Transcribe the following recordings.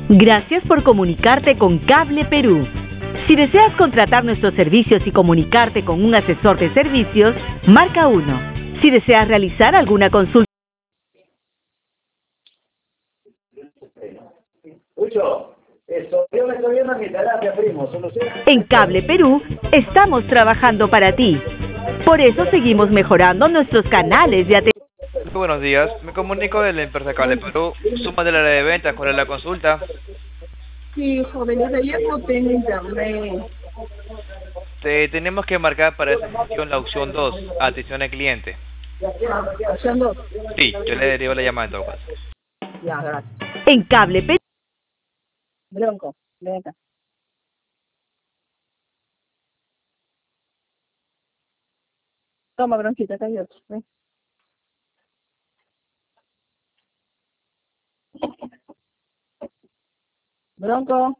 Gracias por comunicarte con Cable Perú. Si deseas contratar nuestros servicios y comunicarte con un asesor de servicios, marca 1. Si deseas realizar alguna consulta... En Cable Perú estamos trabajando para ti. Por eso seguimos mejorando nuestros canales de atención. Buenos días, me comunico de la empresa Cable Perú. Suma del área de ventas, ¿cuál es la consulta? Sí, joven, desde ayer no tengo internet. Tenemos que marcar para esa sesión la opción 2, atención al cliente. Opción 2. Sí, yo le derivo la llamada en todo caso. Ya, gracias. En Cable Perú... Bronco, ven acá. Toma, Bronquita, acá hay otro. Ven. Bronco.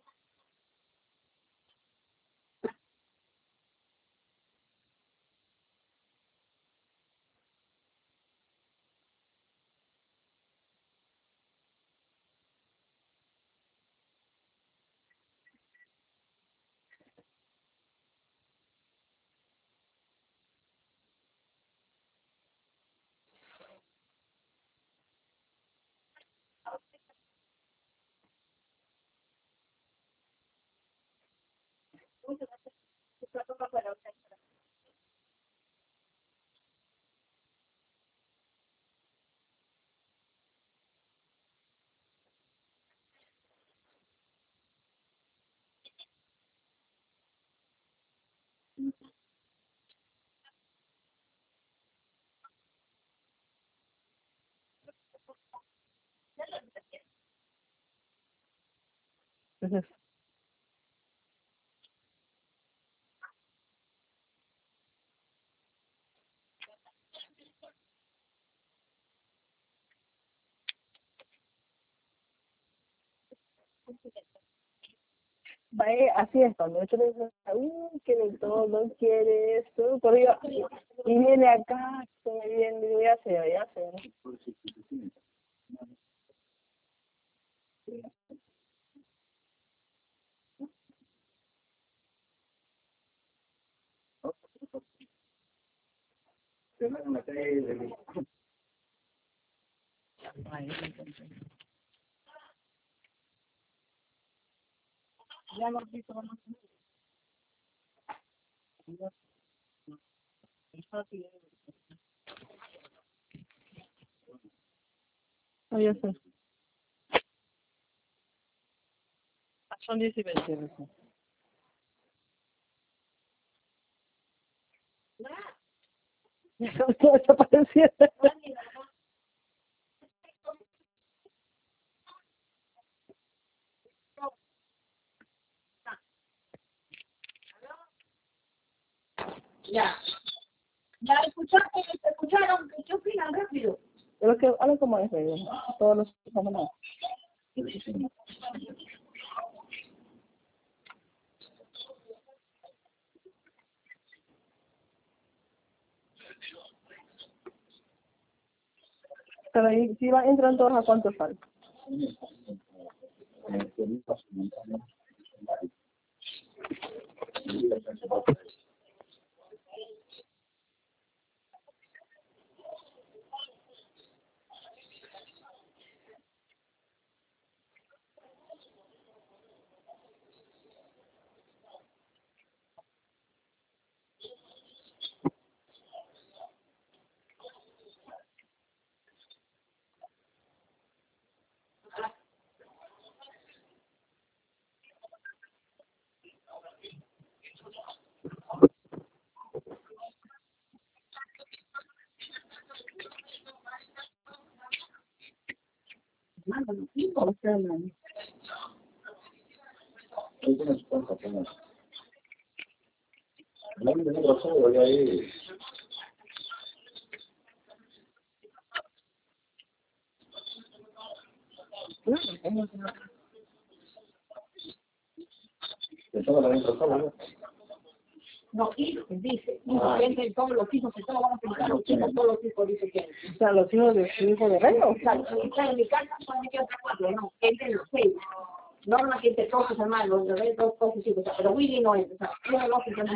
Entonces, así es, cuando yo le digo, quiere todo, quiere esto, por yo, y viene acá, se me viene, digo, ya sé, ¿no? Ya no visto más. No, ya sé. Son 10 y 20 recién. Ya todo desapareciendo. Ya. Ya escucharon, ¿qué opinan rápido? Pero que hablan como es, todos los fenómenos. Pero ahí, si entran todos, ¿a cuánto falta? No, hijos, dice. Hijos, venden todos los hijos, que todos van a pensar los hijos, todos los hijos, dice que. O sea, los hijos de su hijo de Rey, o sea, si está en mi casa, solamente quedan 4, no, entre los 6. Norma que te coges, hermano, los dos coges, sí, pero Willy no es, o sea, uno no funciona.